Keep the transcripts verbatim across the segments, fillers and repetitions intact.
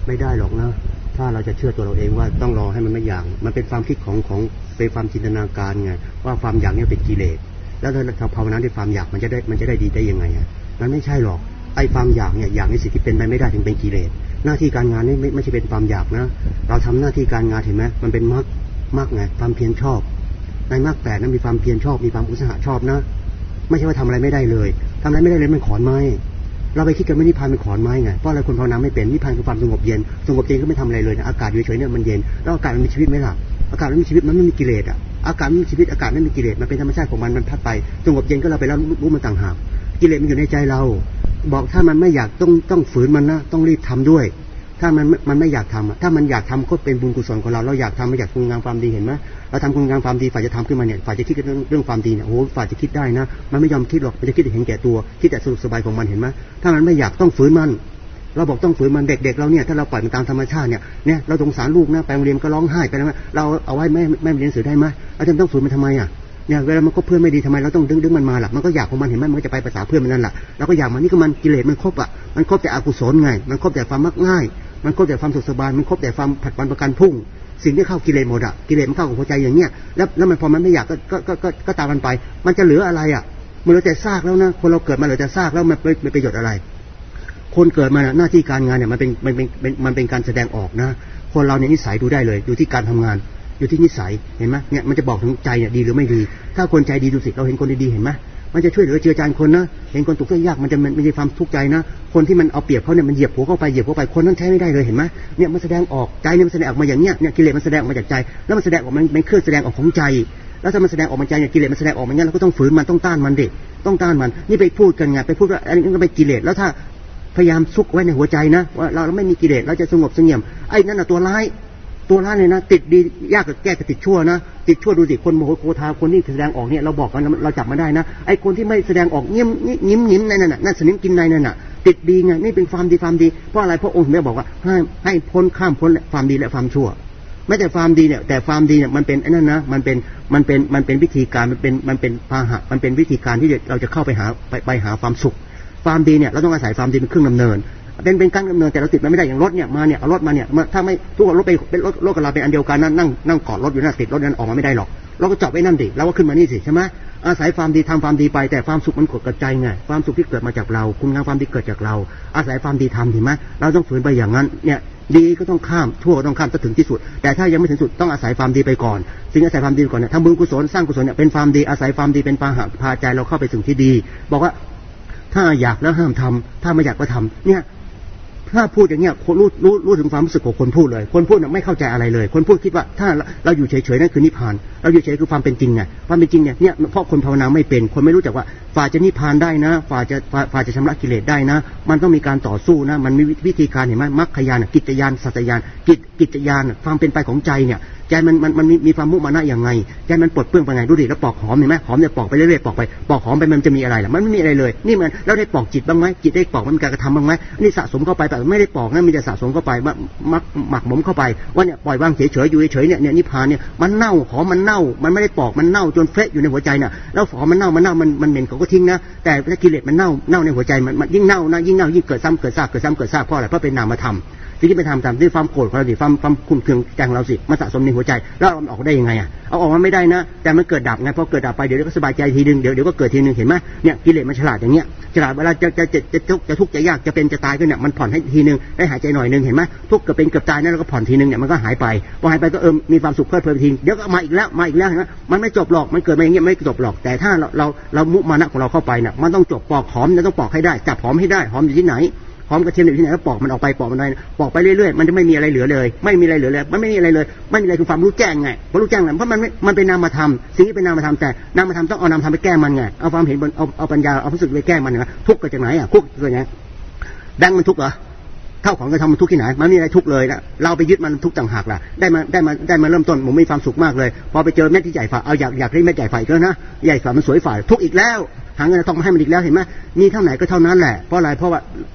ไม่ได้หรอกนะถ้าเราจะเชื่อตัวเราเองว่าต้องรอให้มันไม่อยากมันเป็นความคิดของของเป็นความจินตนาการไงว่าความอยากนี่เป็นกิเลสแล้วถ้าเราภาวนาด้วยความอยากมันจะได้มันจะได้ดีได้ยังไงอ่ะมันไม่ใช่หรอกไอ้ความอยากเนี่ยอยากในสิ่งที่เป็นไปไม่ได้ถึงเป็นกิเลสหน้าที่การงานนี่ไม่ไม่ใช่เป็นความอยากนะเราทำหน้าที่การงานเห็นไหมมันเป็นมรรคมรรคไงความเพียรชอบในมรรคแปดนั้นมีความเพียรชอบมีความอุตสาหะชอบนะไม่ใช่ว่าทำอะไรไม่ได้เลยทำอะไรไม่ได้เลยมันขอนไม้เราไปคิดกันว่านิพพานเป็นขอนไม้ไงเพราะอะไรคนภาวนาไม่เป็นนิพพานคือความสงบเย็นสงบเย็นก็ไม่ทำอะไรเลยนะอากาศอยู่เฉยเนี่ยมันเย็นแล้วอากาศมันมีชีวิตไหมล่ะอากาศมันมีชีวิตมันไม่มีกิเลสอ่ะอากาศไม่มีชีวิตอากาศไม่มีกิเลสมันเป็นธรรมชาติของมันมันพัดไปสงบเย็นก็เราไปแล้วรู้มันต่างหากกิเลสมันอยู่ในใจเราบอกถ้ามันไม่อยากต้องต้องฝืนมันนะต้องรีบทำด้วยถ้ามันมันไม่อยากทำถ้ามันอยากทำก็เป็นบุญกุศลของเราเราอยากทำไม่อยากคุณงามความดีเห็นไหมเราทำคุณงามความดีฝ่ายจะทำขึ้นมาเนี่ยฝ่ายจะคิดเรื่องเรื่องความดีเนี่ยโอ้ฝ่ายจะคิดได้นะมันไม่ยอมคิดหรอกมันจะคิดแต่เห็นแก่ตัวคิดแต่สนุกสบายของมันเห็นไหมถ้ามันไม่อยากต้องฝืนมันเราบอกต้องฝืนมันเด็กๆเราเนี่ยถ้าเราปล่อยมันตามธรรมชาติเนี่ยเนี่ยเราสงสารลูกนะไปโรงเรียนก็ร้องไห้ไปแล้วเราเอาไว้ไม่ไม่เรียนหนังสือได้ไหมอาจารย์ต้องฝืนมันทำไมอ่ะเนี่ยเวลามันก็เพื่อนไม่ดีทำไมเราต้องดึงดึงมันมาล่ะมันก็อยากของมันเห็นไหมมันจะไปภาษาเพื่อนมันนั่นแหละเราก็อยากมันนี่ก็มันกิเลสมันครบอ่ะมันครบแต่อกุศลไงมันครบแต่ความมักง่ายมันครบแต่ความสุขสบายมันครบแต่ความผัดวันประกันพุ่งสิ่งที่เข้ากิเลสหมดอ่ะกิเลสมันเข้ากับหัวใจอย่างเงี้ยแล้วแล้วมันพอมันไม่อยากก็ก็ก็ก็ตามมันไปมันจะเหลืออะไรอ่ะมันเหลือแต่ซากแล้วนะคนเราเกิดมาเหลือแต่ซากแล้วมันไม่ประโยชน์อะไรคนเกิดมาหน้าที่การงานเนี่ยมันเป็นมันเป็นมันเป็นการแสดงออกนะคนเราเนี่ยนิสัยดูได้เลยอยู่ที่การทำงานอยู่ที่นิสัยเห็นไหมเนี่ยมันจะบอกถึงใจเนี่ยดีหรือไม่ดีถ้าคนใจดีดูสิเราเห็นคนดีๆเห็นไหมมันจะช่วยเหลือเจือจานคนนะเห็นคนตกยากมันจะมันมีความทุกข์ใจนะคนที่มันเอาเปรียบเขาเนี่ยมันเหยียบหัวเข้าไปเหยียบเข้าไปคนนั้นใช้ไม่ได้เลยเห็นไหมเนี่ยมันแสดงออกใจเนี่ยมันแสดงออกมาอย่างเนี้ยเนี่ยกิเลสมันแสดงออกมาจากใจแล้วมันแสดงออกมันเป็นเครื่องแสดงออกของใจแล้วถ้ามันแสดงออกมาใจเนี่ยกิเลสมันแสดงออกมาอย่างนี้เราก็ต้องฝืนมันต้องต้านมันดิต้องต้านมันนี่ไปพูดกันไงไปพูดว่าอันนี้ก็เป็นกิเลสแล้วถ้าพยายามซุกไว้ในหัวใจนะว่าเราไม่มีกิเลสเราจะสงบเสงี่ยมไอ้นั่นน่ะตัวร้ายตัวร้ายเลยนะติดดียากกับแก้กับติดชั่วนะติดชั่วดูสิคนโมโหโกธาคนที่แสดงออกเนี่ยเราบอกกันเราจับมาได้นะไอ้คนที่ไม่แสดงออกเงียบยิ้มยิ้มนั่นน่ะนั่นสนิมกินในนั่นน่ะติดดีไงนี่เป็นความดีความดีเพราะอะไรเพราะองค์แม่บอกว่าให้ให้พ้นข้ามพ้นความดีและความชั่วไม่แต่ความดีเนี่ยแต่ความดีเนี่ยมันเป็นไอ้นั่นนะมันเป็นมันเป็นมันเป็นวิธีการมันเป็นมันเป็นพาหะมันเป็นวิธีการที่เราจะเข้าไปหาไปไปหาความสุขความดีเนี่ยเราต้องอาศัยความดีเป็นเครื่องดำเนินเป็นเป็นการดำเนินแต่เราติดมันไม่ได้อย่างรถเนี่ยมาเนี่ยเอารถมาเนี่ยถ้าไม่ทุกคนรถไปเป็นรถรถกับเราเป็นอันเดียวกันนั่งนั่งนั่งกอดรถอยู่นั่นติดรถนั้นออกมาไม่ได้หรอกเราก็จอดไว้นั่นดิเราก็ขึ้นมานี่สิใช่ไหมอาศัยความดีทำความดีไปแต่ความสุขมันกดกระจายไงความสุขที่เกิดมาจากเราคุณงามความดีเกิดจากเราอาศัยความดีทำเห็นไหมเราต้องฝืนไปอย่างนั้นเนี่ยดีก็ต้องข้ามชั่วก็ต้องข้ามจนถึงที่สุดแต่ถ้ายังไม่ถึงสุดต้องอาศัยความดีไปก่อนสิ่งอาศัยความดีก่อนเนี่ยทำบุญกุศลสร้างกุศลเนี่ยเป็นความดีอาศัยความดีเป็นพาหะพาใจเราเข้าไปถึงที่ดีบอกว่าถ้าอยากแล้วห้ามทำถ้าไม่อยากก็ทำเนี่ยถ้าพูดอย่างเงี้ยคนรู้รู้รู้ถึงความรู้สึกของคนพูดเลยคนพูดเนี่ยไม่เข้าใจอะไรเลยคนพูดคิดว่าถ้าเราอยู่เฉยๆนั่นคือนิพพานเราอยู่เฉยคือความเป็นจริงไงความเป็นจริงเนี่ยเนี่ยเพราะคนภาวนาไม่เป็นคนไม่รู้จักว่าฝ่าจะนิพพานได้นะฝ่าจะฝ่าจะชำระกิเลสได้นะมันต้องมีการต่อสู้นะมันมีวิธีการเห็นไหมมรรคญาณกิจญาณสัจญาณกิจกิจญาณความเป็นไปของใจเนี่ยใจมันมันมันมีความมุมานะอย่างไงใจมันปลดเปลื้องไปไงดูดิแล้วปอกหอมเห็นไหมหอมเนี่ยปอกไปเรื่อยๆปอกไปปอกหอมไปมันจะมีอะไรล่ะมันไม่มีอะไรเลยนี่มันแล้วได้ปอกจิตบ้างไหมจิตได้ปอกมันการกระทำบ้างไหมนี่สะสมเข้าไปแต่ไม่ได้ปอกนะมีแต่สะสมเข้าไปมักหมักหมมเข้าไปว่าเนี่ยปล่อยวางเฉยๆอยู่เฉยๆเนี่ยเนี่ยนิพพานเนี่ยมันเน่าหอมมันเน่ามันไม่ได้ปอกมันเน่าจนเฟะอยู่ในหัวใจน่ะแล้วหอมมันเน่ามันเน่ามันมันเหม็นเขาก็ทิ้งนะแต่ถ้ากิเลสมันเน่าเน่าในหัวใจมันยิ่งเน่านะยิ่งเน่ายิ่งเกิดซ้ำเกิดซากเกิดซ้ำเกิดซากเพราะอะไรเพราะเป็นนามธรรมที่ไปทำตามด้วยความโกรธของเราสิความความขุ่นเคืองใจของเราสิมันสะสมในหัวใจแล้วเอาออกได้ยังไงอ่ะเอาออกมาไม่ได้นะแต่มันเกิดดับไงพอเกิดดับไปเดี๋ยวก็สบายใจทีนึงเดี๋ยวเดี๋ยวก็เกิดทีนึงเห็นไหมเนี่ยกิเลสมันฉลาดอย่างเงี้ยฉลาดเวลาจะจะจะจะทุกข์จะทุกข์จะยากจะเป็นจะตายก็เนี่ยมันผ่อนให้ทีนึงได้หายใจหน่อยนึงเห็นไหมทุกข์เกิดเป็นเกิดตายนั่นแล้วก็ผ่อนทีนึงเนี่ยมันก็หายไปพอหายไปก็เออมีความสุขเพลิดเพลินทีเดี๋ยวก็มาอีกแล้วมาอีกแล้วเห็นไหมมันไม่จบหรอกมันเกิดมาอย่างเงี้ยไม่จบหรอกแต่ถ้าเราเราเรามุมานะของเราเข้าไปเนี่ยมันต้องจบปอกหอมเนี่ยต้องปอกให้ได้จับหอมให้ได้หอมอยู่ที่ไหนหอมกระเทียมอยู่ที่ไหนก็ปอกมันออกไปปอกมันไปปอกไปเรื่อยๆมันจะไม่มีอะไรเหลือเลยไม่มีอะไรเหลือเลยมันไม่มีอะไรเลยไม่มีอะไรคือความรู้แจ้งไงเพราะรู้แจ้งเพราะมันมันเป็นนามธรรมสิ่งที่เป็นนามธรรมแต่นามธรรมต้องเอานามธรรมไปแก้มันไงเอาความเห็นบนเอาเอาปัญญาเอาความรู้สึกไปแก้มันนะทุกข์เกิดจากไหนอ่ะทุกข์เกิดจากไหนแบงค์มันทุกข์เหรอเท่าของจะทำมันทุกข์ที่ไหนมันไม่มีอะไรทุกข์เลยนะเราไปยึดมันทุกข์ต่างหากล่ะได้มาได้มาได้มาเริ่มต้นผมมีความสุขมากเลยพอไปเจอเม็ดที่ใหญ่ฝ่าเอาอยากอยากได้เม็ดใหญ่ฝ่าอีกแล้วนะใหญ่ฝ่ามันสวยฝ่าทุกข์อีกแล้วหาเงินทองมาให้มันอีกแล้วเห็นไหมมีเท่าไหนก็เท่านั้นแหละเพราะอะไรเพราะว่าเนี่ย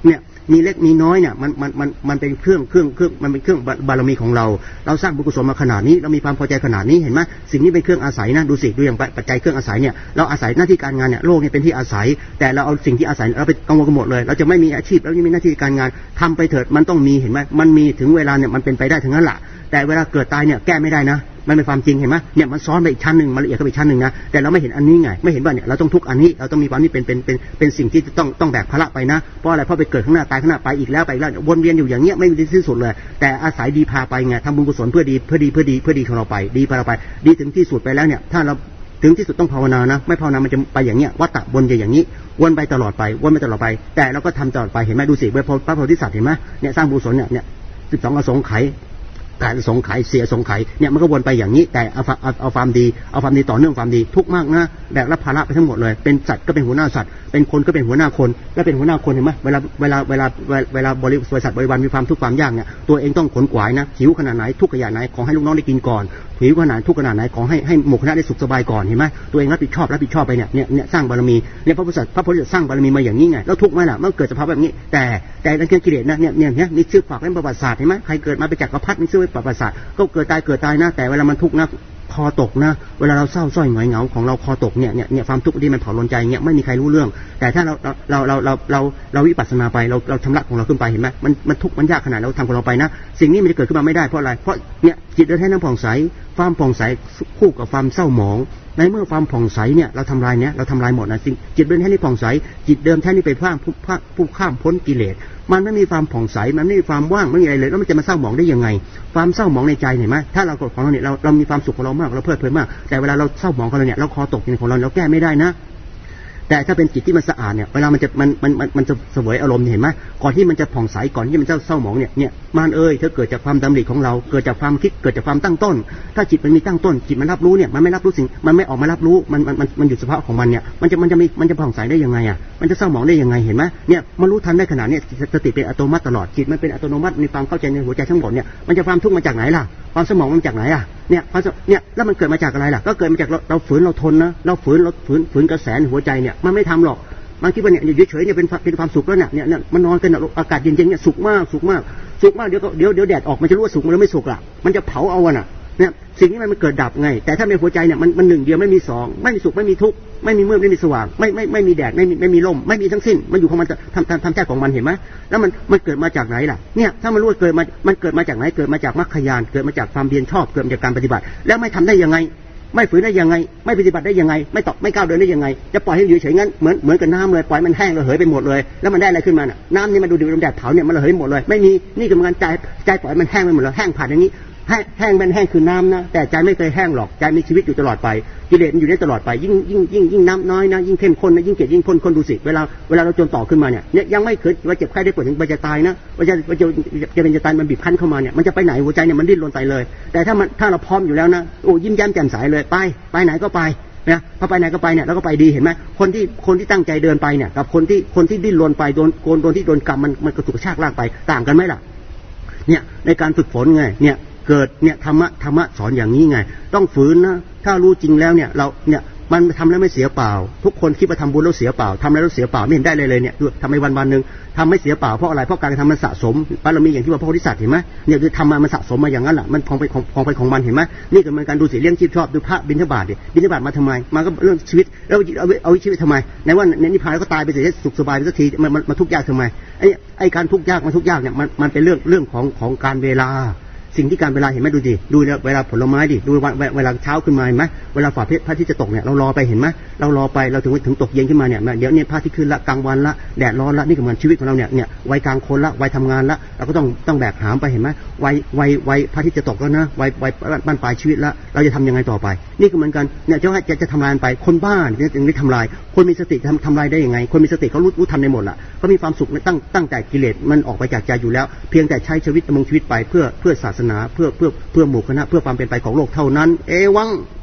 มีเล็กมีน้อยเนี่ยมันมันมันมันเป็นเครื่องเครื่องเครื่องมันเป็นเครื่องบารมีของเราเราสร้างบุญกุศลมาขนาดนี้เรามีความพอใจขนาดนี้เห็นไหมสิ่งนี้เป็นเครื่องอาศัยนะดูสิดูอย่างปัจจัยเครื่องอาศัยเนี่ยเราอาศัยหน้าที่การงานเนี่ยโลกเนี่ยเป็นที่อาศัยแต่เราเอาสิ่งที่อาศัยเราไปกังวลกันหมดเลยเราจะไม่มีอาชีพแล้วไม่มีหน้าที่การงานทำไปเถิดมันต้องมีเห็นไหมมันมีถึงเวลาเนี่ยมันเป็นไปได้ทั้งนั้นแหละแต่เวลาเกิดตายเนี่ยแก้ไม่ได้นะมันเป็นความจริงเห็นไหมเนี่ยมันซ้อนไปอีกชั้นหนึ่งมันละเอียดเข้าไปชั้นหนึ่งนะแต่เราไม่เห็นอันนี้ไงไม่เห็นว่าเนี่ยเราต้องทุกอันนี้เราต้องมีความนี้เป็นเป็นเป็นเป็นสิ่งที่ต้องต้องแบกภาระไปนะเพราะอะไรเพราะไปเกิดข้างหน้าตายข้างหน้าไปอีกแล้วไปอีกแล้ววนเวียนอยู่อย่างเงี้ยไม่มีที่สิ้นสุดเลยแต่อาศัยดีพาไปไงทำบุญกุศลเพื่อดีเพื่อดีเพื่อดีเพื่อดีของเราไปดีพาเราไปดีถึงที่สุดไปแล้วเนี่ยถ้าเราถึงที่สุดต้องภาวนานะไม่ภาวนามันจะไปอย่างเงี้ยวัฏฏะวนจะอย่างนี้วนไปตลอดไปวนไปตลอดไปแต่เราก็ทำตลอดไปเห็นไหมดูสิพระโพธิสัตว์เห็นไหมเนี่ยสร้างบุญกุศลเนี่ยเนี่ยสิบสองอสงไขยการสงไขยเสียสงไขยเนี่ยมันก็วนไปอย่างนี้แต่เอาเอาเอาความดีเอาความดีต่อเนื่องความดีทุกมากนะแบกรับภาระไปทั้งหมดเลยเป็นสัตว์ก็เป็นหัวหน้าสัตว์เป็นคนก็เป็นหัวหน้าคนและเป็นหัวหน้าคนเห็นไหมเวลาเวลาเวลาเวลาบริษัทบริวารมีความทุกข์ความยากเนี่ยตัวเองต้องขนขวายนะหิวขนาดไหนทุกข์ขนาดไหนขอให้ลูกน้องได้กินก่อนหิวขนาดทุกข์ขนาดไหนขอให้ให้หมู่คณะได้สุขสบายก่อนเห็นไหมตัวเองรับผิดชอบรับผิดชอบไปเนี่ยเนี่ยเนี่ยสร้างบารมีเนี่ยพระพุทธศาสนาพระพุทธเจ้าสร้างบารมีมาอย่างนี้ไงแล้วทุกข์ไหมล่ะเมื่อเกิดสภาพแบบนี้แต่แต่นั่นคือกิเลสนะเนี่ยเนี่ยเนี่ยนี่ชื่อฝากเล่นประวัติศาสตร์เห็นไหมใครเกิดมาเป็นจักรพรรดินี่ชื่อประวัติศาสตร์ก็เกิดตายเกิดตายนะแต่เวลามันทุกข์นะคอตกนะเวลาเราเศร้าส้อยหงอยเหงาของเราคอตกเนี่ยเนี่ยเนี่ยความทุกข์ที่มันเผาลนใจเนี่ยไม่มีใครรู้เรื่องแต่ถ้าเราเราเราเราเราเราวิปัสสนาไปเราเราชำระของเราขึ้นไปเห็นไหมมันมันทุกข์มันยากขนาดเราทำของเราไปนะสิ่งนี้มันจะเกิดขึ้นมาไม่ได้เพราะอะไรเพราะเนี่ยจิตเราแท้น้ำผ่องใสความผ่องใสคู่กับความเศร้าหมองในเมื่อความผ่องใสเนี่ยเราทำลายเนี่ยเราทำลายหมดนะสิ่งจิตเดิมแท้นี่ผ่องใสจิตเดิมแท้นี่ไปพร่างผู้ผู้ข้ามพ้นกิเลสมันไม่มีความผ่องใสมันไม่มีความว่างไม่มีอะไรเลยแล้วมันจะมาเศร้าหมองได้ยังไงความเศร้าหมองในใจเห็นไหมถ้าเราของเราเนี่ยเราเรามีความสุขของเรามากเราเพลิดเพลินมากแต่เวลาเราเศร้าหมองของเราเนี่ยเราคอตกในของเราเราแก้ไม่ได้นะแต่ถ้าเป็นจิตที่มันสะอาดเนี่ยเวลามันจะมันมันมันมันจะเสวยอารมณ์เห็นไหมก่อนที่มันจะผ่องใสก่อนที่มันจะเศร้าหมองเนี่ยเนี่ยมันเอ้ยถ้าเกิดจากความดำริของเราเกิดจากความคิดเกิดจากความตั้งต้นถ้าจิตมันมีตั้งต้นจิตมันรับรู้เนี่ยมันไม่รับรู้สิ่งมันไม่ออกมารับรู้มันมันมันมันอยู่สภาพของมันเนี่ยมันจะมันจะมีมันจะผ่องใสได้ยังไงอ่ะมันจะเศร้าหมองได้ยังไงเห็นไหมเนี่ยมันรู้ทันได้ขนาดนี้สติเป็นอัตโนมัติตลอดจิตมันเป็นอัตโนมัติมีความเข้าใจในหัวใจทั้งหมดเนี่ยมันจะความทุกข์มาจากไหนล่ะความสมองมันจากไหนอ่ะเนี่ยความเนี่ยแล้วมันเกิดมาจากอะไรล่ะก็เกิดมาจากเราเราฝืนเราทนนะเราฝืนเราฝืนฝืนกระแสในหัวใจเนี่ยมันไม่ทำหรอกมันคิดว่าเนี่ยอยู่เฉยๆเนี่ยเป็นเป็นความสุขแล้วเนี่ยเนี่ยมันนอนกันอากาศเย็นๆเนี่ยสุขมากสุขมากสุขมากเดี๋ยวเดี๋ยวเดี๋ยวแดดออกมันจะรู้ว่าสุขมันไม่สุขอ่ะมันจะเผาเอาอ่ะน่ะเนี่ยสิ่งนี้มันเกิดดับไงแต่ถ้าในหัวใจเนี่ยมันมันหนึ่งเดียวไม่มีสองไม่มีสุขไม่มีทุกข์ไม่มีมืดไม่มีสว่างไม่ไม่ไม่มีแดดไม่มีไม่มีลมไม่มีทั้งสิ้นมันอยู่ของมันทำทำทำแท้ของมันเห็นไหมแล้วมันมันเกิดมาจากไหนล่ะเนี่ยถ้ามันรู้ว่าเกิดมามันเกิดมาจากไหนเกิดมาจากมรรคญาณเกิดมาจากความเพียรชอบเกิดมาจากการปฏิบัติแล้วไม่ทำได้ยังไงไม่ฝืนได้ยังไงไม่ปฏิบัติได้ยังไงไม่ตอบไม่ก้าวเดินได้ยังไงจะปล่อยให้อยู่เฉยงั้นเหมือนเหมือนกับน้ำเลยปล่อยมันแห้งระเหยไปหมดเลยแล้วมันได้อะไรขึ้นมาน่ะน้ำนี่มันดูดิบแดดเผาเนี่ยมันระเหยหมดเลยไม่มีนี่คือมันใจใจปล่อยมันแห้งไปหมดเลยแห้งผ่านอย่างนี้แห้งเป็นแห้งคือน้ำนะแต่ใจไม่เคยแห้งหรอกใจมีชีวิตอยู่ตลอดไปกิเลสมันอยู่ได้ตลอดไปยิ่งยิ่งยิ่งยิ่งน้ำน้อยนะยิ่งเข้มข้นนะยิ่งเกลียดยิ่งพ่นคนดูสิเวลาเวลาเราจนต่อขึ้นมาเนี่ยเนี่ยยังไม่เคยว่าเจ็บไข้ได้ป่วยถึงว่าจะตายนะว่าจะว่าจะจะเป็นจะตายมันบีบคั้นเข้ามาเนี่ยมันจะไปไหนหัวใจเนี่ยมันดิ้นรนไปเลยแต่ถ้ามันถ้าเราพร้อมอยู่แล้วนะโอ้ยิ้มแย้มแจ่มใสเลยไปไปไหนก็ไปนะพอไปไหนก็ไปเนี่ยแล้วก็ไปดีเห็นไหมคนที่คนที่ตั้งใจเดินไปเนี่ยกับคนที่คนที่ดิ้นรนไปโดนโกนโดนที่โดนกรรมมันมันกระตุกกระชากลากไปต่างกันไหมล่ะเนี่ยในการฝึกฝนไงเนี่ยเกิดเนี่ยธรรมะธรรมะสอนอย่างนี้ไงต้องฝืนนะถ้ารู้จริงแล้วเนี่ยเราเนี่ยมันทำแล้วไม่เสียเปล่าทุกคนคิดว่าทำบุญแล้วเสียเปล่าทำแล้วเสียเปล่าไม่เห็นได้เลยเลยเนี่ยทำไมวันวันหนึ่งทำไม่เสียเปล่าเพราะอะไรเพราะการทำมันสะสมบารมีอย่างที่ว่าพระโพธิสัตว์เห็นไหมเนี่ยคือทำมามันสะสมมาอย่างนั้นแหละมันของไปของของไปของมันเห็นไหมนี่คือมันการดูสิเลี้ยงชีพชอบดูพระบิณฑบาตดิบิณฑบาตมาทำไมมาก็เรื่องชีวิตแล้วเอาเอาชีวิตทำไมในว่าในนิพพานแล้วก็ตายไปเสียสุขสบายไปสักทีมันมันทุกข์ยากทำไมไอ้ไอ้การทุกข์ยากมันทุกข์ยากเนี่ยมันมันเป็นเรื่องเรื่องของของการเวลาสิ่งที่การเวลาเห็นไหมดูดิดูเวลาผลไม้ดิดูเวลาเช้าขึ้นมาเห็นไหมเวลาฝ่าพระอาทิตย์จะตกเนี่ยเรารอไปเห็นไหมเรารอไปเราถึงถึงตกเย็นขึ้นมาเนี่ยเดี๋ยวนี้พระอาทิตย์ขึ้นละกลางวันละแดดร้อนละนี่คือมันชีวิตของเราเนี่ยเนี่ยวัยกลางคนละวัยทำงานละเราก็ต้องต้องแบกหามไปเห็นไหมวัยวัยวัยพระอาทิตย์จะตกแล้วนะวัยวัยบ้านปลายชีวิตละเราจะทำยังไงต่อไปนี่คือเหมือนกันเนี่ยจะให้จะจะทำลายไปคนบ้าเนี่ยจึงได้ทำลายคนมีสติทำทำลายได้ยังไงคนมีสติเขารู้รู้ทันในหมดละเขามีความสุขตั้งตั้งแต่กิเลสมันออกไปจากใจอยู่แล้วเพียงแต่ใช้ชีวิตดำรงชีวิตไปเพื่อเพื่อศาสนาเพื่อเพื่อเพื่อหมู่คณะเพื่อความเป็นไปของโลกเท่านั้นเอวัง